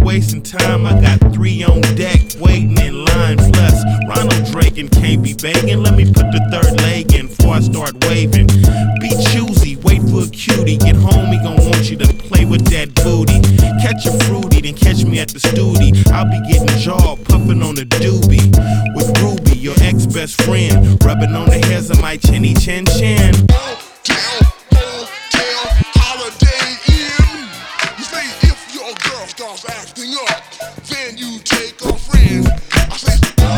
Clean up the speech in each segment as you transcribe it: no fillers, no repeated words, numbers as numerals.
wasting time. I got 3 on deck, waiting in line. Plus, Ronald Draken can't be begging. Let me put the 3rd leg in before I start waving. Be choosy, wait for a cutie. Get home, he gon' want you to play with that booty. Catch a fruity, then catch me at the studio. I'll be getting jaw, puffin' on the doobie. With Ruby, your ex-best friend, rubbing on the hairs of my chinny chin chin. Holiday Inn. You say if your girl starts acting up, then you take a friend. I say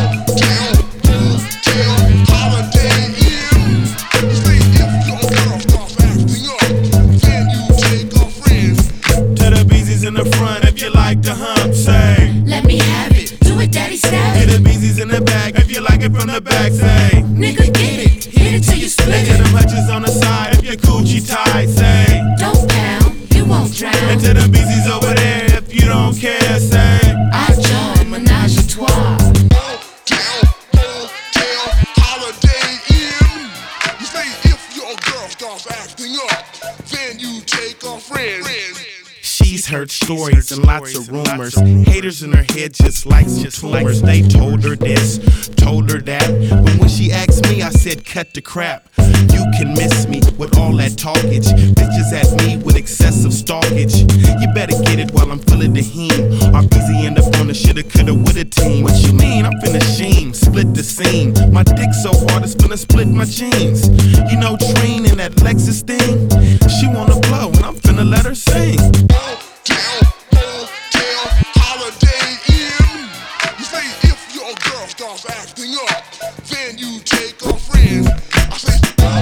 Holiday Inn. You say if your girl starts acting up, then you take a friend. To the beezies in the front, if you like the hump, say let me have it, do it daddy style. to the beezies in the back, if you like it from the back, say Nigga get it, hit it till you split to it. them hutches on the side, if your coochie tight, say Don't pound, you won't drown. and to the beezies over there, if you don't care, say I join menage a trois. Holiday Inn. You say if your girl starts acting up, then you take a friend. she's heard stories and lots of rumors. Haters in her head just like some tumors. They told her this, told her that. But when she asked me, I said, cut the crap. You can miss me with all that talkage. Bitches at me with excessive stalkage. You better get it while I'm full of the heme. Our busy end up on the shoulda, coulda, woulda team. What you mean? I'm finna sheen, split the scene. My dick so hard it's finna split my jeans. You know Treen and that Lexus thing? She wanna blow and I'm finna let her sing. Holiday Inn. You say if your girl starts acting up, then you take a friend. I say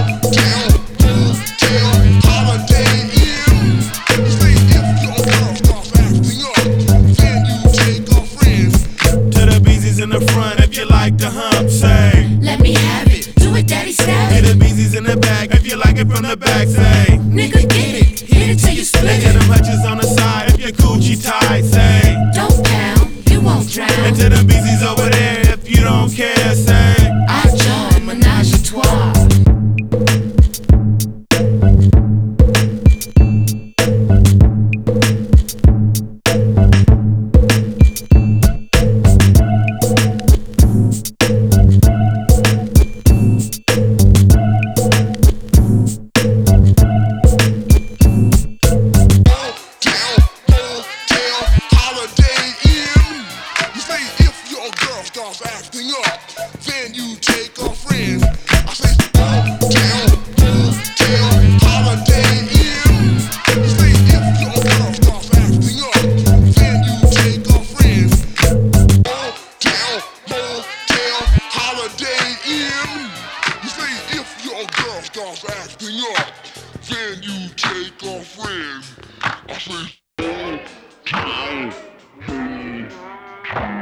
Holiday Inn. You say if your girl starts acting up, then you take a friend. To the beezies in the front, if you like the hump, say Let me have it, do it daddy style. to the beezies in the back, if you like it from the back, say Nigga get it, hit it till you split to it. them hutches on the side, if your coochie tight, say Don't pound, you won't drown. and to them beezies over there, if you don't care, say I join menage a trois. Holiday Inn. You say if your girl starts acting up, then you take a friend. I say Holiday Inn. You say if your girl starts acting up, then you take a friend. Holiday Inn. You say if your girl starts acting up, then you take a friend. I say